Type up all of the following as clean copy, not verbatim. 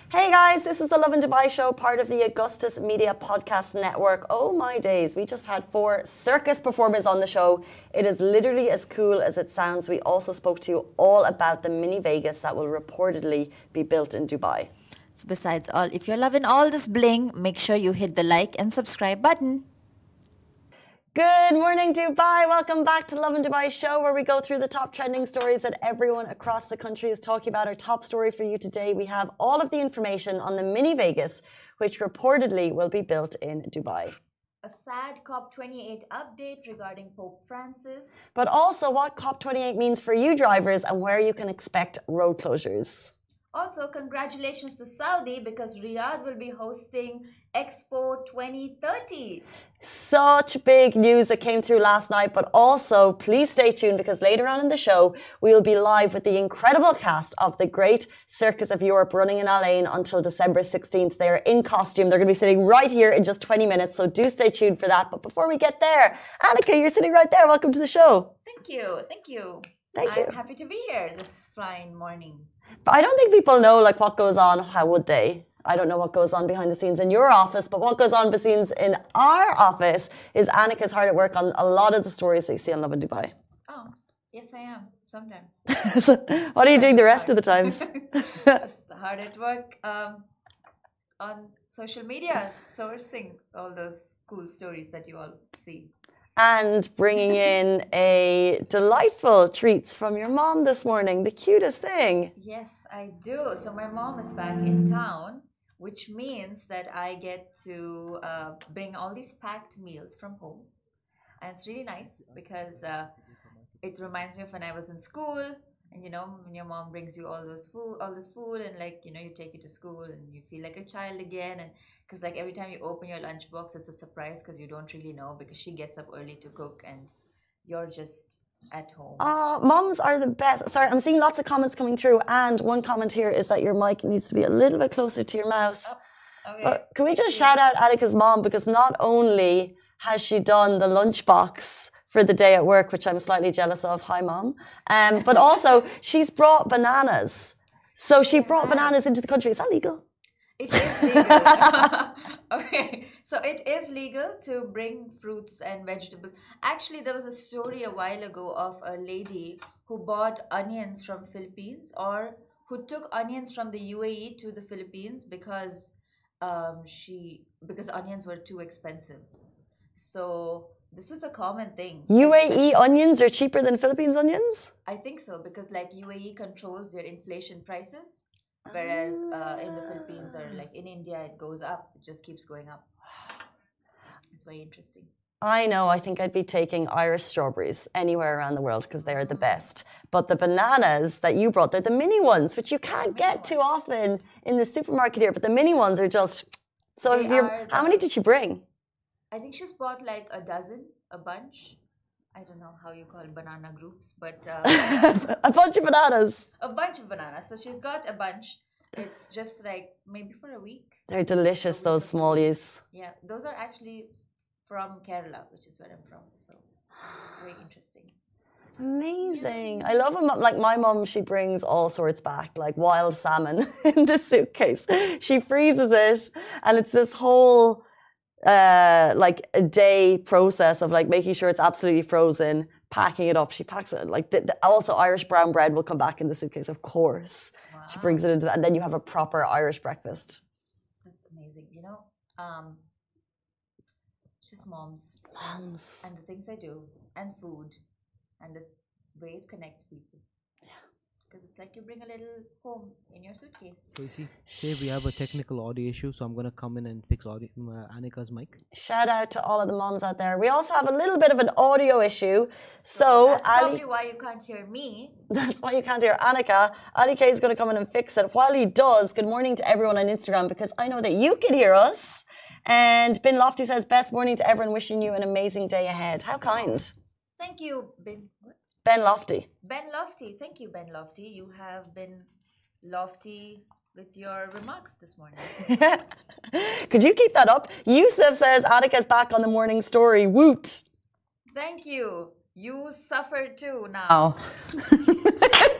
Hey guys, this is the Lovin Dubai show, part of the Augustus Media Podcast Network. Oh my days, we just had 4 circus performers on the show. It is literally as cool as it sounds. We also spoke to you all about the mini Vegas that will reportedly be built in Dubai. So besides all, if you're loving all this bling, make sure you hit the like and subscribe button. Good morning, Dubai. Welcome back to Lovin Dubai show, where we go through the top trending stories that everyone across the country is talking about. Our top story for you today, we have all of the information on the mini Vegas, which reportedly will be built in Dubai. A sad COP28 update regarding Pope Francis. But also what COP28 means for you drivers and where you can expect road closures. Also, congratulations to Saudi because Riyadh will be hosting Expo 2030. Such big news that came through last night, but also please stay tuned because later on in the show, we will be live with the incredible cast of the Great Circus of Europe running in Al Ain until December 16th. They're in costume. They're going to be sitting right here in just 20 minutes, so do stay tuned for that. But before we get there, Annika, you're sitting right there. Welcome to the show. Thank you. Thank you. Thank you. I'm happy to be here this fine morning. But I don't think people know like what goes on. How would they? I don't know what goes on behind the scenes in your office, but what goes on behind the scenes in our office is Annika's hard at work on a lot of the stories that you see on Lovin Dubai. Oh, yes, I am. Sometimes. So what are you doing the rest of the times? Just hard at work on social media, sourcing all those cool stories that you all see. And bringing in a delightful treats from your mom this morning, the cutest thing. Yes, I do. So my mom is back in town, which means that I get to bring all these packed meals from home. And it's really nice because it reminds me of when I was in school. And, you know, when your mom brings you all this food and, like, you know, you take it to school and you feel like a child again. And because, like, every time you open your lunchbox, it's a surprise because you don't really know because she gets up early to cook and you're just at home. Moms are the best. Sorry, I'm seeing lots of comments coming through. And one comment here is that your mic needs to be a little bit closer to your mouth. Oh, okay. But can we just shout out Annika's mom? Because not only has she done the lunchbox for the day at work, which I'm slightly jealous of. Hi, Mom. But also, she's brought bananas. So she brought bananas into the country. Is that legal? It is legal. Okay, so it is legal to bring fruits and vegetables. Actually, there was a story a while ago of a lady who bought onions from Philippines or who took onions from the UAE to the Philippines because onions were too expensive. So this is a common thing. UAE onions are cheaper than Philippines onions? I think so because like UAE controls their inflation prices, whereas in the Philippines or like in India it goes up. It just keeps going up. It's very interesting. I know. I think I'd be taking Irish strawberries anywhere around the world because they are the best. But the bananas that you brought, they're the mini ones, which you can't get too often in the supermarket here. But the mini ones are just... So how many did you bring? I think she's bought like a bunch. I don't know how you call banana groups, but... a bunch of bananas. A bunch of bananas. So she's got a bunch. It's just like maybe for a week. They're delicious, those smallies. Yeah, those are actually from Kerala, which is where I'm from. So very interesting. Amazing. I love them. Like my mum, she brings all sorts back, like wild salmon in the suitcase. She freezes it and it's this whole... like a day process of like making sure it's absolutely frozen, packing it up. She packs it like also Irish brown bread will come back in the suitcase, of course. Wow. She brings it into that, and then you have a proper Irish breakfast. That's amazing. You know, it's just moms and the things I do and food and the way it connects people. Because it's like you bring a little home in your suitcase. Tracy, say we have a technical audio issue, so I'm going to come in and fix Annika's mic. Shout out to all of the moms out there. We also have a little bit of an audio issue. So that's probably why you can't hear me. That's why you can't hear Annika. Ali K is going to come in and fix it. While he does, good morning to everyone on Instagram because I know that you can hear us. And Ben Lofty says, best morning to everyone, wishing you an amazing day ahead. How kind. Thank you, Ben. Ben Lofty. Ben Lofty. Thank you, Ben Lofty. You have been lofty with your remarks this morning. Could you keep that up? Yusuf says, Annika's back on the morning story. Woot. Thank you. You suffer too now.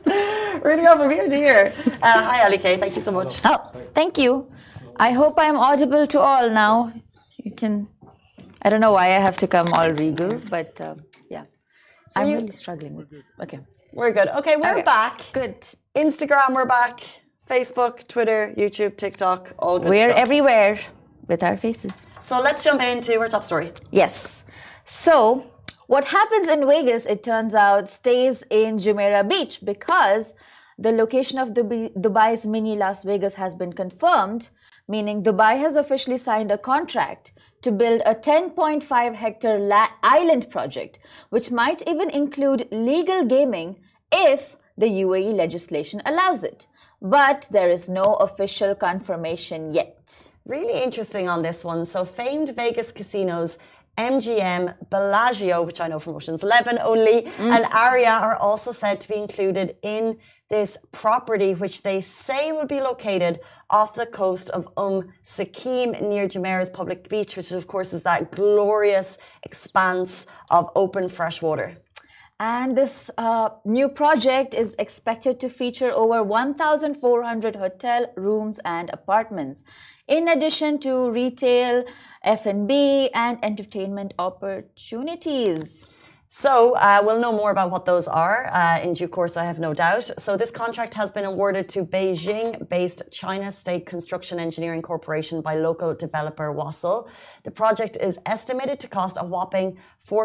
Really off from ear to ear. Hi, Ali Kay. Thank you so much. Oh, thank you. I hope I'm audible to all now. You can. I don't know why I have to come all regal, but yeah, I'm really struggling with this. Okay. We're good. Okay, we're back. Good. Instagram, we're back. Facebook, Twitter, YouTube, TikTok, all good. We're everywhere with our faces. So let's jump into our top story. Yes. So what happens in Vegas, it turns out, stays in Jumeirah Beach because the location of Dubai's mini Las Vegas has been confirmed, meaning Dubai has officially signed a contract to build a 10.5 hectare island project, which might even include legal gaming if the UAE legislation allows it. But there is no official confirmation yet. Really interesting on this one. So famed Vegas casinos MGM, Bellagio, which I know from Ocean's 11 only, and Aria are also said to be included in this property, which they say will be located off the coast of Sakim near Jumeirah's public beach, which of course is that glorious expanse of open fresh water. And this new project is expected to feature over 1,400 hotel rooms and apartments, in addition to retail, F&B, and entertainment opportunities. So we'll know more about what those are in due course, I have no doubt. So this contract has been awarded to Beijing-based China State Construction Engineering Corporation by local developer Wassel. The project is estimated to cost a whopping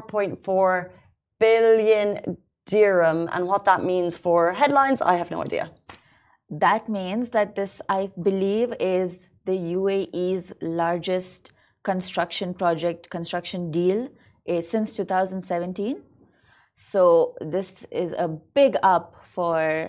4.4 billion dirham, and what that means for headlines, I have no idea. That means that this, I believe, is the UAE's largest construction deal since 2017. So this is a big up for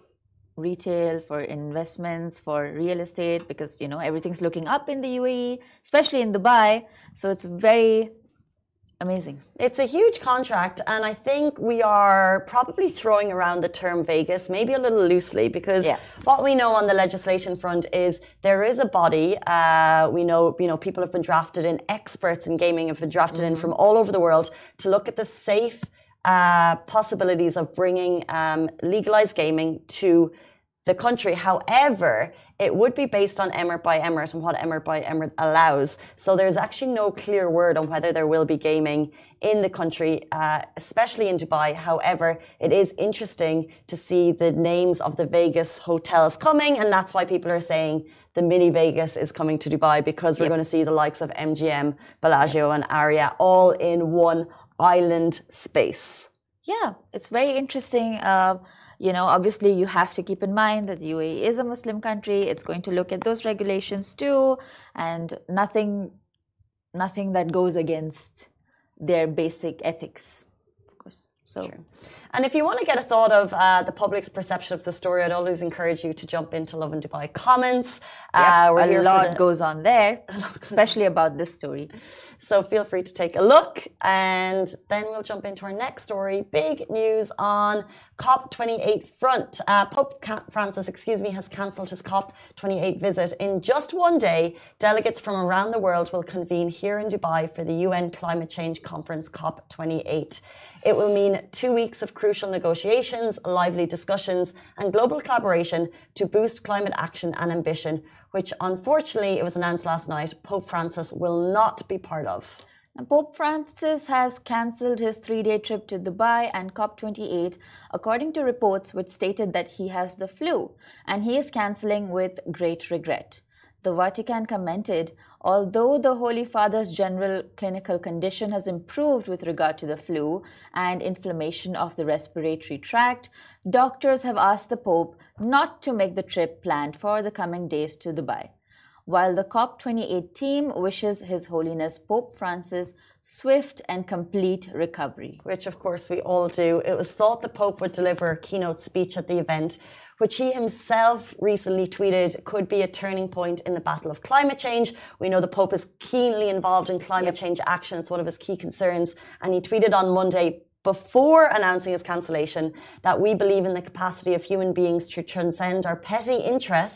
retail, for investments, for real estate, because everything's looking up in the UAE, especially in Dubai. So it's very amazing. It's a huge contract, and I think we are probably throwing around the term Vegas maybe a little loosely, because what we know on the legislation front is there is a body. We know people have been drafted in, experts in gaming have been drafted in from all over the world to look at the safe possibilities of bringing legalized gaming to the country. However, it would be based on emirate by emirate and what emirate by emirate allows. So there's actually no clear word on whether there will be gaming in the country, especially in Dubai. However, it is interesting to see the names of the Vegas hotels coming, and that's why people are saying the mini Vegas is coming to Dubai, because we're going to see the likes of MGM, Bellagio and Aria all in one island space. Yeah, it's very interesting. Obviously you have to keep in mind that the UAE is a Muslim country. It's going to look at those regulations too, and nothing that goes against their basic ethics, of course. So, sure. And if you want to get a thought of the public's perception of the story, I'd always encourage you to jump into Lovin Dubai comments. A lot goes on there, especially about this story. So feel free to take a look, and then we'll jump into our next story. Big news on COP28 front. Pope Francis, has cancelled his COP28 visit. In just one day, delegates from around the world will convene here in Dubai for the UN Climate Change Conference COP28. It will mean 2 weeks of crucial negotiations, lively discussions, and global collaboration to boost climate action and ambition, which unfortunately, it was announced last night, Pope Francis will not be part of. Now, Pope Francis has cancelled his 3-day trip to Dubai and COP28, according to reports which stated that he has the flu, and he is cancelling with great regret. The Vatican commented, although the Holy Father's general clinical condition has improved with regard to the flu and inflammation of the respiratory tract, doctors have asked the Pope not to make the trip planned for the coming days to Dubai. While the COP28 team wishes His Holiness Pope Francis swift and complete recovery. Which, of course, we all do. It was thought the Pope would deliver a keynote speech at the event, which he himself recently tweeted could be a turning point in the battle of climate change. We know the Pope is keenly involved in climate change action. It's one of his key concerns. And he tweeted on Monday, before announcing his cancellation, that we believe in the capacity of human beings to transcend our petty interests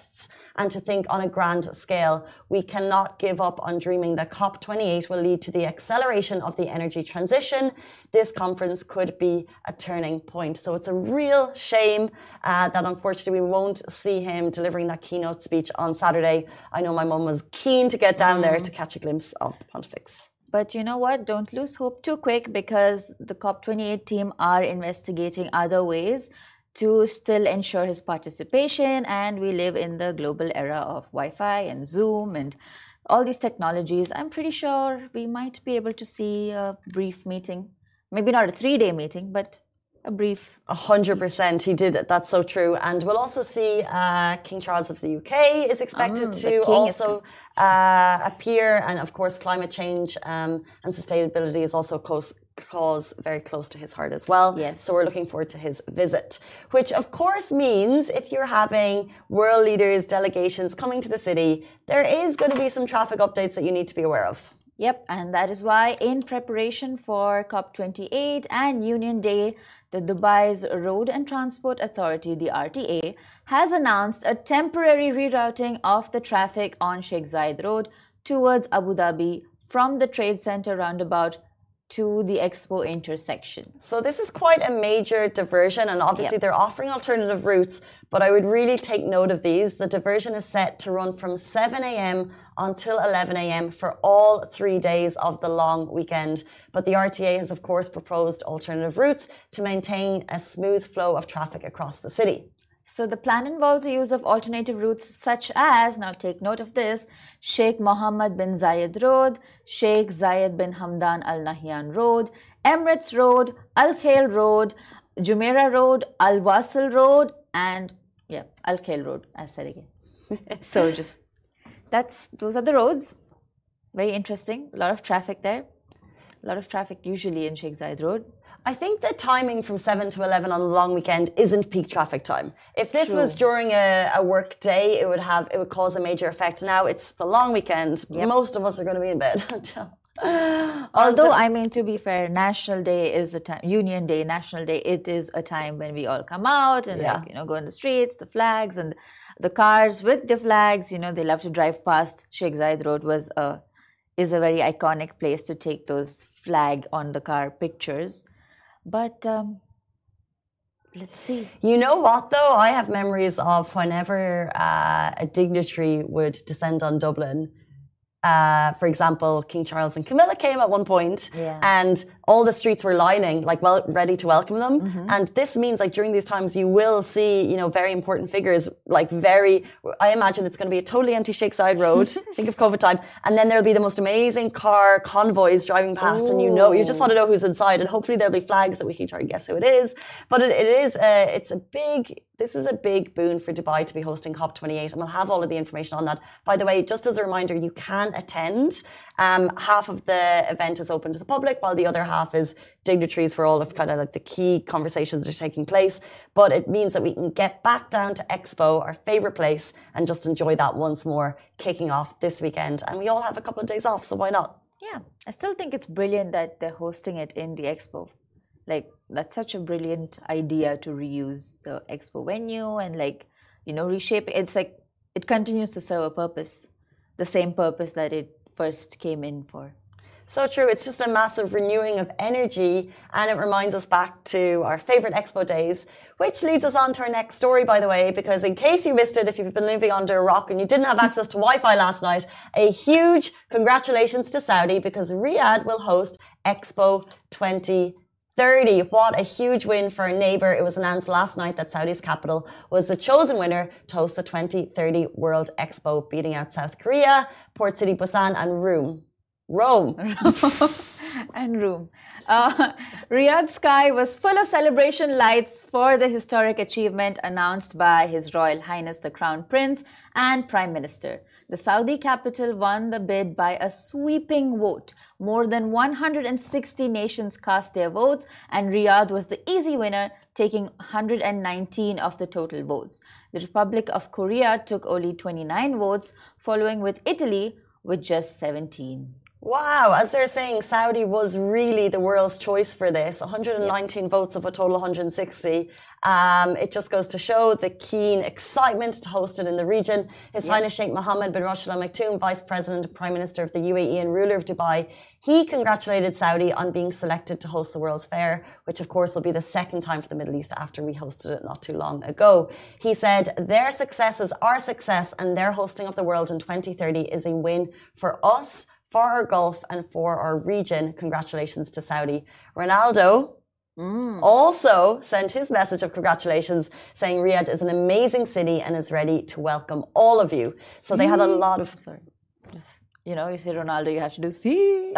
and to think on a grand scale. We cannot give up on dreaming that COP28 will lead to the acceleration of the energy transition. This conference could be a turning point. So it's a real shame that unfortunately we won't see him delivering that keynote speech on Saturday. I know my mum was keen to get down there to catch a glimpse of the Pontifex. But you know what? Don't lose hope too quick, because the COP28 team are investigating other ways to still ensure his participation. And we live in the global era of Wi-Fi and Zoom and all these technologies. I'm pretty sure we might be able to see a brief meeting. Maybe not a 3-day meeting, but a brief. 100%, he did it. That's so true. And we'll also see King Charles of the UK is expected to also appear. And of course, climate change and sustainability is also cause very close to his heart as well. Yes. So we're looking forward to his visit, which of course means if you're having world leaders, delegations coming to the city, there is going to be some traffic updates that you need to be aware of. Yep, and that is why in preparation for COP28 and Union Day, the Dubai's Road and Transport Authority, the RTA, has announced a temporary rerouting of the traffic on Sheikh Zayed Road towards Abu Dhabi from the Trade Center roundabout to the Expo intersection. So this is quite a major diversion, and obviously they're offering alternative routes, but I would really take note of these. The diversion is set to run from 7 a.m. until 11 a.m. for all 3 days of the long weekend. But the RTA has, of course, proposed alternative routes to maintain a smooth flow of traffic across the city. So the plan involves the use of alternative routes such as, now take note of this, Sheikh Mohammed bin Zayed Road, Sheikh Zayed bin Hamdan Al Nahyan Road, Emirates Road, Al Khail Road, Jumeirah Road, Al Wasl Road, and Al Khail Road, I said again. So those are the roads. Very interesting. A lot of traffic there. A lot of traffic usually in Sheikh Zayed Road. I think the timing from 7 to 11 on the long weekend isn't peak traffic time. If this was during a work day, it would cause a major effect. Now it's the long weekend. Most of us are going to be in bed until. Although, I mean, to be fair, National Day is a time, Union Day, National Day, it is a time when we all come out and go in the streets, the flags and the cars with the flags, they love to drive past. Sheikh Zayed Road is a very iconic place to take those flag on the car pictures. But let's see. You know what, though? I have memories of whenever a dignitary would descend on Dublin. For example, King Charles and Camilla came at one point, and all the streets were lining, ready to welcome them. Mm-hmm. And this means, during these times, you will see, very important figures, I imagine it's going to be a totally empty Sheikh Zayed Road. Think of COVID time. And then there'll be the most amazing car convoys driving past, and you just want to know who's inside. And hopefully there'll be flags that we can try and guess who it is. But this is a big boon for Dubai to be hosting COP28, and we'll have all of the information on that. By the way, just as a reminder, you can attend. Half of the event is open to the public, while the other half is dignitaries where all of the key conversations are taking place. But it means that we can get back down to Expo, our favorite place, and just enjoy that once more, kicking off this weekend. And we all have a couple of days off, so why not? Yeah, I still think it's brilliant that they're hosting it in the Expo. That's such a brilliant idea to reuse the Expo venue and reshape it. It's it continues to serve a purpose, the same purpose that it first came in for. So true. It's just a massive renewing of energy, and it reminds us back to our favorite Expo days, which leads us on to our next story, by the way, because in case you missed it, if you've been living under a rock and you didn't have access to Wi-Fi last night, a huge congratulations to Saudi, because Riyadh will host Expo 2030. What a huge win for our neighbour. It was announced last night that Saudi's capital was the chosen winner to host the 2030 World Expo, beating out South Korea, Port City Busan and Rome. And Rome. Riyadh sky was full of celebration lights for the historic achievement announced by His Royal Highness the Crown Prince and Prime Minister. The Saudi capital won the bid by a sweeping vote. More than 160 nations cast their votes, and Riyadh was the easy winner, taking 119 of the total votes. The Republic of Korea took only 29 votes, following with Italy with just 17. Wow, as they're saying, Saudi was really the world's choice for this. 119 votes of a total 160. It just goes to show the keen excitement to host it in the region. His Highness Sheikh Mohammed bin Rashid Al Maktoum, Vice President and Prime Minister of the UAE and ruler of Dubai, he congratulated Saudi on being selected to host the World's Fair, which of course will be the second time for the Middle East after we hosted it not too long ago. He said, their success is our success and their hosting of the world in 2030 is a win for us, for our Gulf and for our region. Congratulations to Saudi. Ronaldo also sent his message of congratulations, saying Riyadh is an amazing city and is ready to welcome all of you. So they had a lot of... Sorry. You know, you say Ronaldo, you have to do see.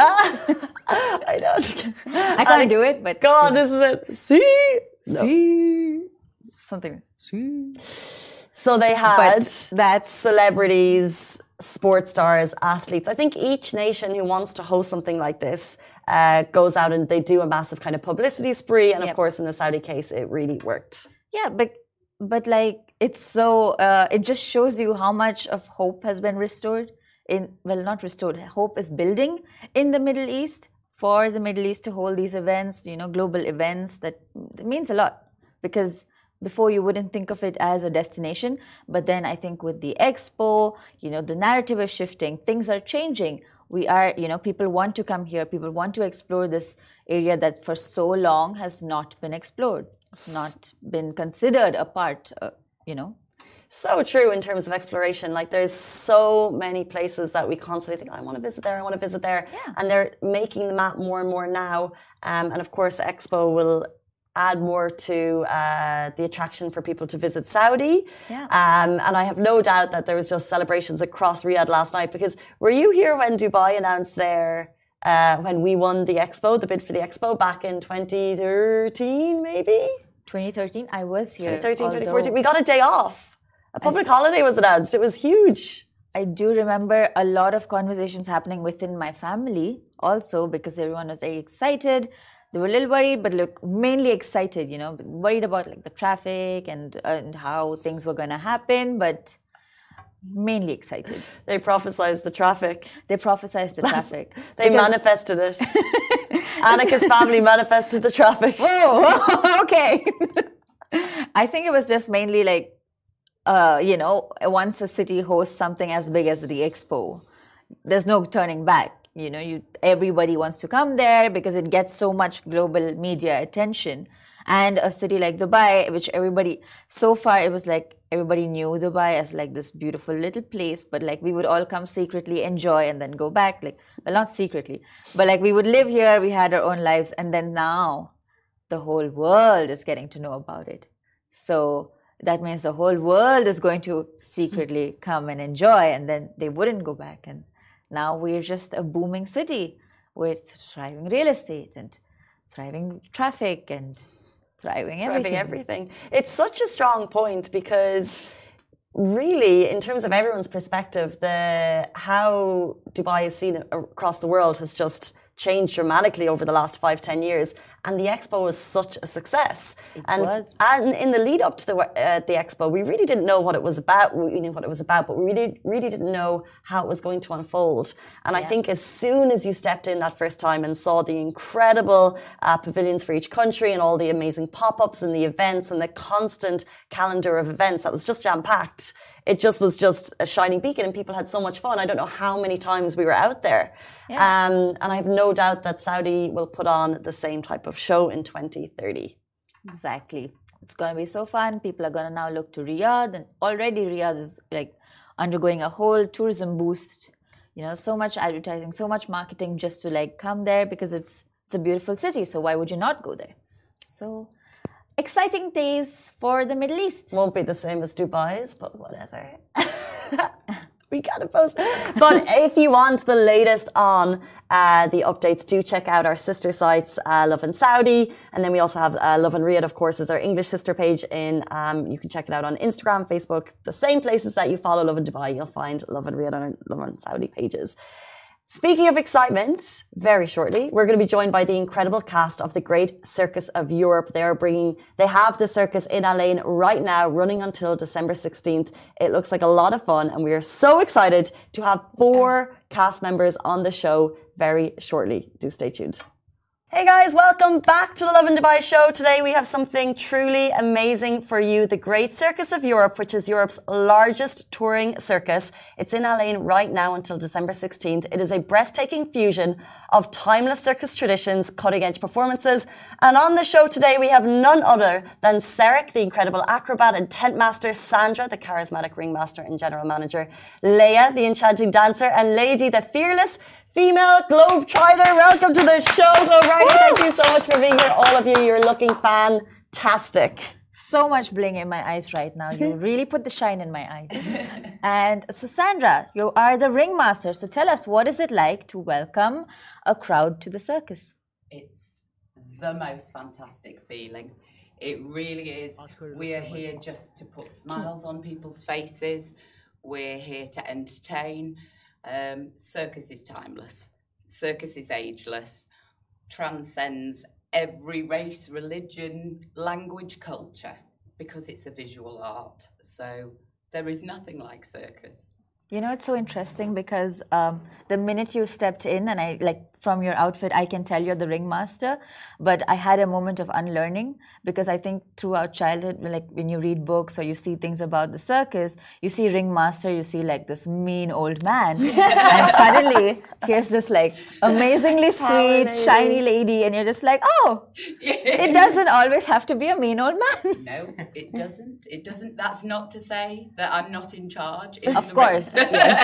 I don't. I can't do it, but... Go on, this is it. See? No. See. Something. See. So they had But that's... celebrities, sports stars, athletes. I think each nation who wants to host something like this goes out and they do a massive kind of publicity spree. And of course, in the Saudi case, it really worked. Yeah, but like, it's so... it just shows you how much of hope has been restored. Not restored, hope is building in the Middle East for the Middle East to hold these events, you know, global events. That means a lot, because before you wouldn't think of it as a destination, but then I think with the expo, you know, the narrative is shifting, things are changing. We are, you know, people want to come here, people want to explore this area that for so long has not been explored. It's not been considered a part, you know. So true in terms of exploration. Like there's so many places that we constantly think, I want to visit there, I want to visit there. Yeah. And they're making the map more and more now. And of course, Expo will add more to the attraction for people to visit Saudi. Yeah. And I have no doubt that there was just celebrations across Riyadh last night, because were you here when Dubai announced when we won the Expo, the bid for the Expo back in 2013 maybe? 2013, I was here. 2013, 2014. We got a day off. A public holiday was announced. It was huge. I do remember a lot of conversations happening within my family also, because everyone was very excited. They were a little worried, but look, mainly excited, you know, worried about like the traffic and how things were going to happen, but mainly excited. They prophesized the traffic. They prophesized the traffic. They manifested it. Annika's family manifested the traffic. Whoa, okay. I think it was just mainly like, you know, once a city hosts something as big as the Expo, there's no turning back. You know, everybody wants to come there because it gets so much global media attention. And a city like Dubai, which so far it was like everybody knew Dubai as like this beautiful little place, but like we would all come secretly, enjoy, and then go back. Like, well, not secretly, but like we would live here, we had our own lives, and then now the whole world is getting to know about it. So that means the whole world is going to secretly come and enjoy, and then they wouldn't go back. And now we're just a booming city with thriving real estate and thriving traffic and thriving everything. It's such a strong point, because really, in terms of everyone's perspective, how Dubai is seen across the world has just changed dramatically over the last 5-10 years, and the Expo was such a success. And in the lead up to the Expo, we really didn't know what it was about. We knew what it was about, but we really didn't know how it was going to unfold. And I think as soon as you stepped in that first time and saw the incredible pavilions for each country and all the amazing pop-ups and the events and the constant calendar of events that was just jam-packed, it just was just a shining beacon, and people had so much fun. I don't know how many times we were out there. Yeah. And I have no doubt that Saudi will put on the same type of show in 2030. Exactly. It's going to be so fun. People are going to now look to Riyadh, and already Riyadh is like undergoing a whole tourism boost. You know, so much advertising, so much marketing just to like come there, because it's a beautiful city. So why would you not go there? So exciting days for the Middle East. Won't be the same as Dubai's, but whatever. We gotta post. But if you want the latest on the updates, do check out our sister sites, Lovin Saudi, and then we also have Lovin Riyadh, of course, is our English sister page. You can check it out on Instagram, Facebook, the same places that you follow Lovin Dubai. You'll find Lovin Riyadh on our Lovin Saudi pages. Speaking of excitement, very shortly, we're going to be joined by the incredible cast of the Great Circus of Europe. They have the circus in Al Ain right now, running until December 16th. It looks like a lot of fun, and we are so excited to have 4 cast members on the show very shortly. Do stay tuned. Hey guys, welcome back to the Lovin Dubai show. Today we have something truly amazing for you. The Great Circus of Europe, which is Europe's largest touring circus. It's in Al Ain right now until December 16th. It is a breathtaking fusion of timeless circus traditions, cutting-edge performances. And on the show today we have none other than Sarek, the incredible acrobat and tent master, Sandra, the charismatic ringmaster and general manager, Leia, the enchanting dancer, and Lady, the fearless female globetrotter. Welcome to the show, Globetrotter. Thank you so much for being here, all of you. You're looking fantastic. So much bling in my eyes right now. You really put the shine in my eyes. And so, Sandra, you are the ringmaster. So tell us, what is it like to welcome a crowd to the circus? It's the most fantastic feeling. It really is. We are here just to put smiles on people's faces. We're here to entertain. Circus is timeless. Circus is ageless. Transcends every race, religion, language, culture, because it's a visual art. So there is nothing like circus. You know, it's so interesting because the minute you stepped in, and I like from your outfit, I can tell you're the ringmaster. But I had a moment of unlearning because I think throughout childhood, like when you read books or you see things about the circus, you see ringmaster, you see like this mean old man, and suddenly here's this like amazingly sweet, shiny lady, and you're just like, oh, it doesn't always have to be a mean old man. No, it doesn't. It doesn't. That's not to say that I'm not in charge. Of course.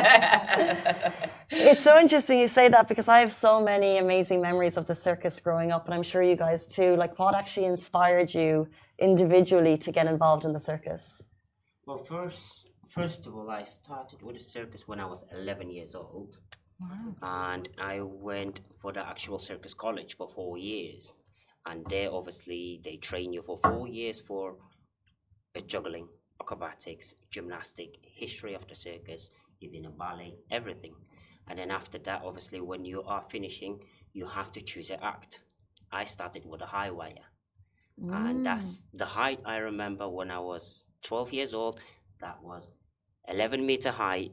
Yes. It's so interesting you say that because I have so many amazing memories of the circus growing up, and I'm sure you guys too. Like, what actually inspired you individually to get involved in the circus? Well, first of all, I started with the circus when I was 11 years old. Wow. And I went for the actual circus college for 4 years. And there, obviously, they train you for 4 years for juggling, acrobatics, gymnastic, history of the circus, even a ballet, everything. And then after that, obviously, when you are finishing, you have to choose an act. I started with a high wire. And that's the height I remember when I was 12 years old. That was 11 meter high.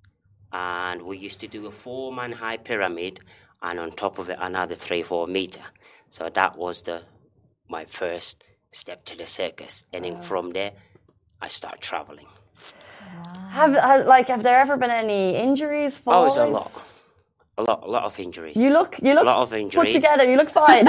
And we used to do a 4-man high pyramid, and on top of it, another 3-4 meter. So that was my first step to the circus. And then from there, I started traveling. Wow. Have there ever been any injuries? Falls? Oh, it's a lot of injuries. You look a lot of injuries. Put together. You look fine.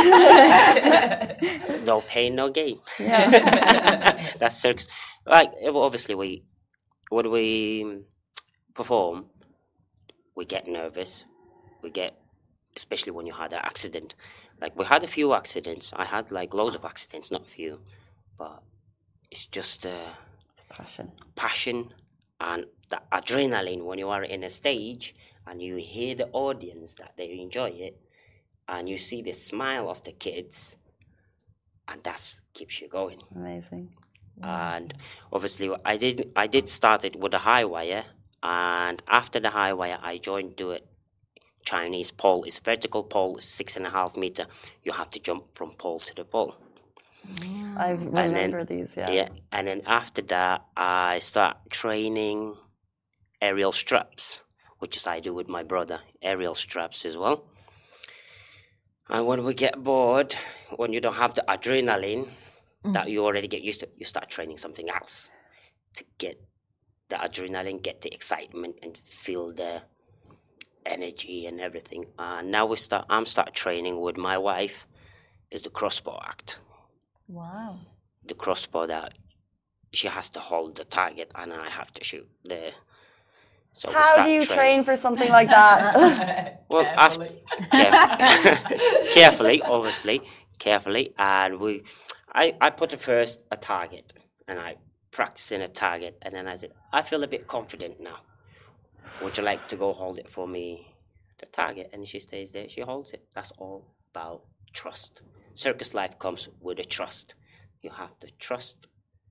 No pain, no gain. Yeah. That's circus. Like, obviously, when we perform, we get nervous. Especially when you had an accident. Like, we had a few accidents. I had like loads of accidents, not a few, but it's just passion and the adrenaline when you are in a stage and you hear the audience that they enjoy it, and you see the smile of the kids, and that keeps you going. Amazing. And obviously, I did start it with a high wire, and after the high wire, I joined to it. Chinese pole. It's vertical pole, 6.5 meter. You have to jump from pole to the pole. I remember these, yeah. Yeah, and then after that, I start training aerial straps, which is I do with my brother, aerial straps as well. And when we get bored, when you don't have the adrenaline that you already get used to, you start training something else to get the adrenaline, get the excitement, and feel the energy and everything. Now I'm start training with my wife is the crossbow act. Wow. The crossbow that she has to hold the target and I have to shoot there. So how do you train for something like that? Well, carefully, obviously, and I put first a target and I practice in a target, and then I said, I feel a bit confident now. Would you like to go hold it for me, the target? And she stays there, she holds it. That's all about trust. Circus life comes with a trust. You have to trust,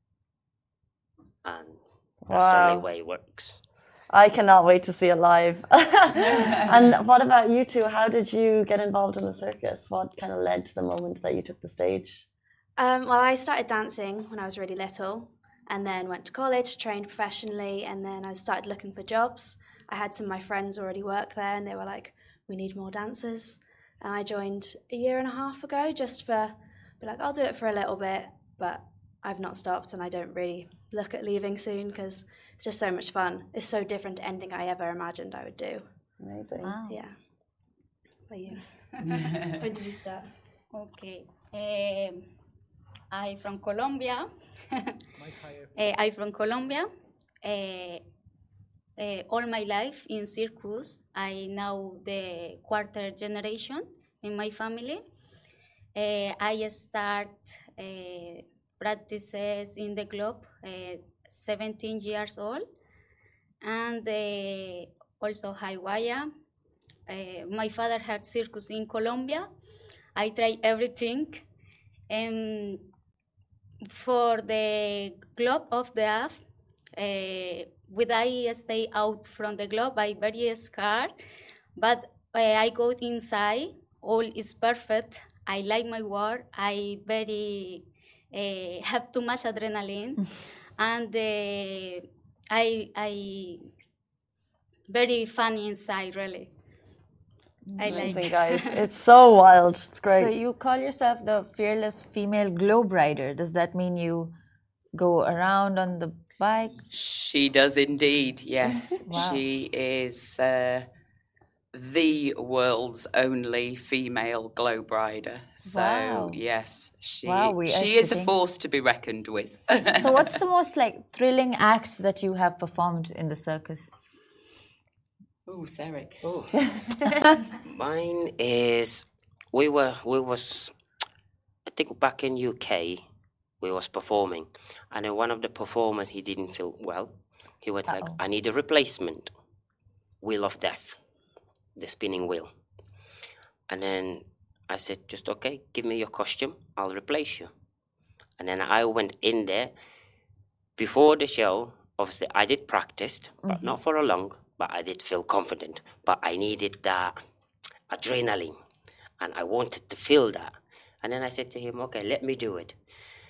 and that's the only way it works. I cannot wait to see it live. And what about you two? How did you get involved in the circus? What kind of led to the moment that you took the stage? Well, I started dancing when I was really little, and then went to college, trained professionally, and then I started looking for jobs. I had some of my friends already work there, and they were like, we need more dancers. And I joined a year and a half ago just for, be like, I'll do it for a little bit, but I've not stopped and I don't really look at leaving soon because it's just so much fun. It's so different to anything I ever imagined I would do. Amazing. Wow. Yeah. How about you? When did you start? Okay. I'm from Colombia. I'm from Colombia. All my life in circus. I now the quarter generation in my family. I start practices in the club 17 years old, and also Hawaii. My father had circus in Colombia. I try everything. For the club of the AF, when I stay out from the club, I very scared, but I go inside, all is perfect. I like my work. I very have too much adrenaline, and I very funny inside, really. I Amazing, like. guys. It's so wild. It's great. So you call yourself the fearless female globe rider. Does that mean you go around on the bike? She does indeed, yes. Wow. She is the world's only female globe rider. So, Wow. yes, she, Wow, we are she is a sitting- force to be reckoned with. So what's the most thrilling act that you have performed in the circus? Oh, Sarek. Oh. Mine is we was I think back in UK we was performing, and then one of the performers, he didn't feel well. He went like, I need a replacement wheel of death, the spinning wheel. And then I said, just okay, give me your costume, I'll replace you. And then I went in there before the show. Obviously I did practice, but not for a long, but I did feel confident. But I needed that adrenaline, and I wanted to feel that. And then I said to him, okay, let me do it.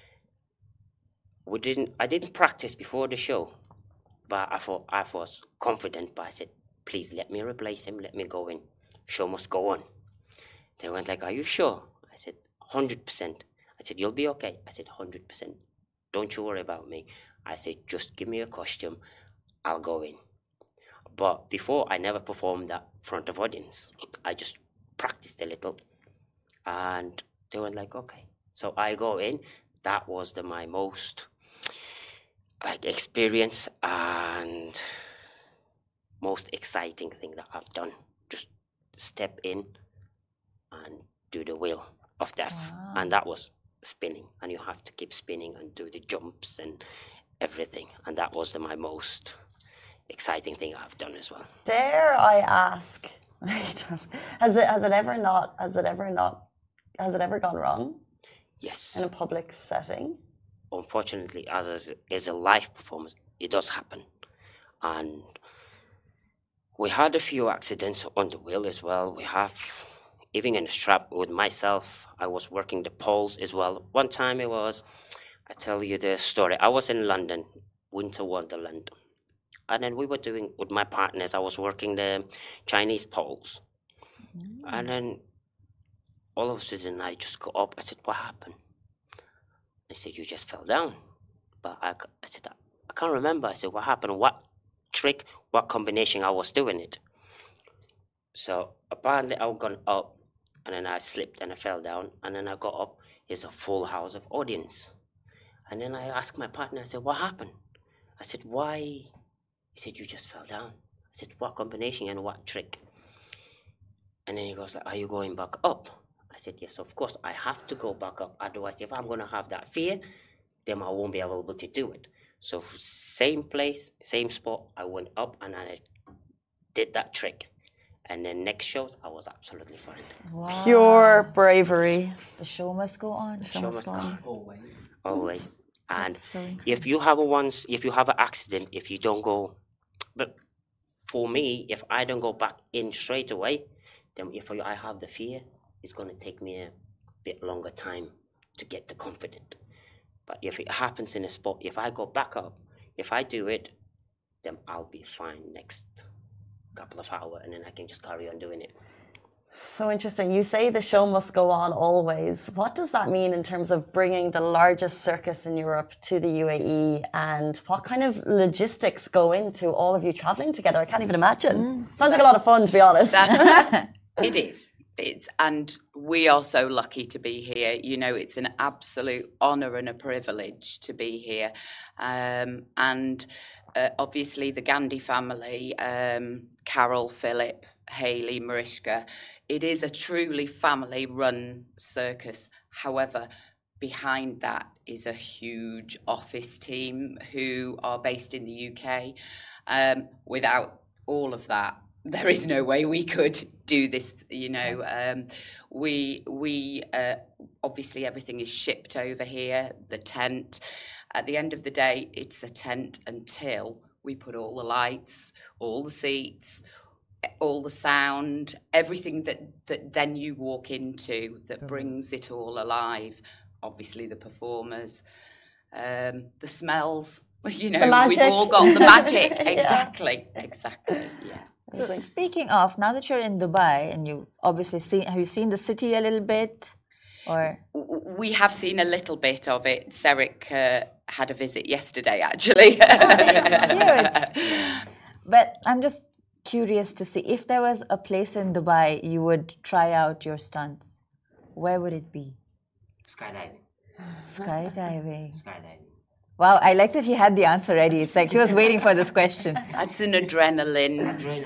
I didn't practice before the show, but I thought I was confident. But I said, please let me replace him. Let me go in. Show must go on. They went like, are you sure? I said, 100%. I said, you'll be okay. I said, 100%. Don't you worry about me. I said, just give me a costume. I'll go in. But before, I never performed that front of audience. I just practiced a little. And they went like, okay. So I go in. That was my most experience and most exciting thing that I've done. Just step in and do the wheel of death. Wow. And that was spinning. And you have to keep spinning and do the jumps and everything. And that was my most exciting thing I've done as well. Dare I ask? Has it ever gone wrong Yes. in a public setting? Unfortunately, as a live performance, it does happen. And we had a few accidents on the wheel as well. We have, even in the strap with myself, I was working the poles as well. One time I tell you the story. I was in London, Winter Wonderland. And then we were doing, with my partners, I was working the Chinese poles. And then all of a sudden, I just got up. I said, what happened? They said, you just fell down. But I said, I can't remember. I said, what happened? What trick, what combination I was doing it? So apparently I gone up, and then I slipped and I fell down. And then I got up. It's a full house of audience. And then I asked my partner, I said, what happened? I said, why? He said, you just fell down. I said, what combination and what trick? And then he goes, like, are you going back up? I said, yes, of course, I have to go back up. Otherwise, if I'm going to have that fear, then I won't be able to do it. So same place, same spot, I went up and I did that trick. And then next shows, I was absolutely fine. Wow. Pure bravery. The show must go on. Show must go on. Always. Always. And That's so incredible. if you have an accident, if you don't go, but for me, if I don't go back in straight away, then if I have the fear, it's going to take me a bit longer time to get the confidence. But if it happens in a spot, if I go back up, if I do it, then I'll be fine next couple of hours, and then I can just carry on doing it. So interesting. You say the show must go on always. What does that mean in terms of bringing the largest circus in Europe to the UAE, and what kind of logistics go into all of you traveling together? I can't even imagine. Sounds like a lot of fun, to be honest. It is. And we are so lucky to be here. You know, it's an absolute honour and a privilege to be here. Obviously the Gandhi family, Carol, Philip, Hayley, Mariska, it is a truly family-run circus. However, behind that is a huge office team who are based in the UK. Without all of that, there is no way we could do this, you know. We obviously everything is shipped over here, the tent. At the end of the day, it's a tent until we put all the lights, all the seats, all the sound, everything that then you walk into that brings it all alive. Obviously the performers, the smells, you know, we've all got the magic. Exactly, yeah. So speaking of, now that you're in Dubai and you obviously have you seen the city a little bit? Or we have seen a little bit of it. Seric had a visit yesterday, actually. Cute. But I'm just curious to see if there was a place in Dubai you would try out your stunts. Where would it be? Skydiving. Skydiving. Skydiving. Wow, I like that he had the answer ready. It's like he was waiting for this question. That's an adrenaline.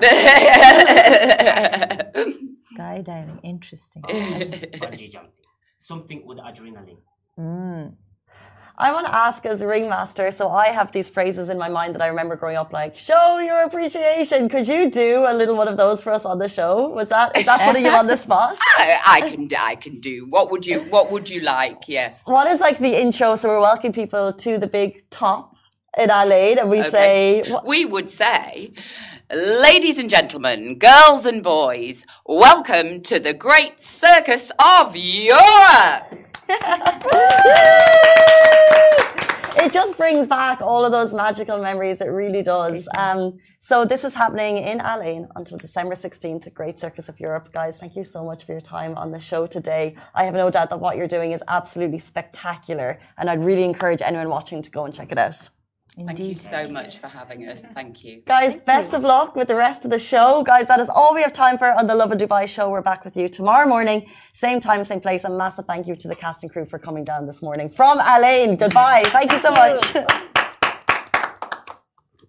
Skydiving, interesting. Bungee jumping. Something with adrenaline. I want to ask as a ringmaster, so I have these phrases in my mind that I remember growing up, like, show your appreciation. Could you do a little one of those for us on the show? Is that putting you on the spot? I can do. What would you like? Yes. What is like the intro? So we're welcoming people to the big top in Al-Ain, and we say... We would say, ladies and gentlemen, girls and boys, welcome to the great circus of Europe. It just brings back all of those magical memories. It really does. So this is happening in Al-Ain until December 16th, the Great Circus of Europe. Guys, thank you so much for your time on the show today. I have no doubt that what you're doing is absolutely spectacular, and I'd really encourage anyone watching to go and check it out. Thank you so much for having us. Thank you. Guys, best of luck with the rest of the show. Guys, that is all we have time for on the Love of Dubai show. We're back with you tomorrow morning, same time, same place. A massive thank you to the cast and crew for coming down this morning from Al-Ain. Goodbye. Thank you so much.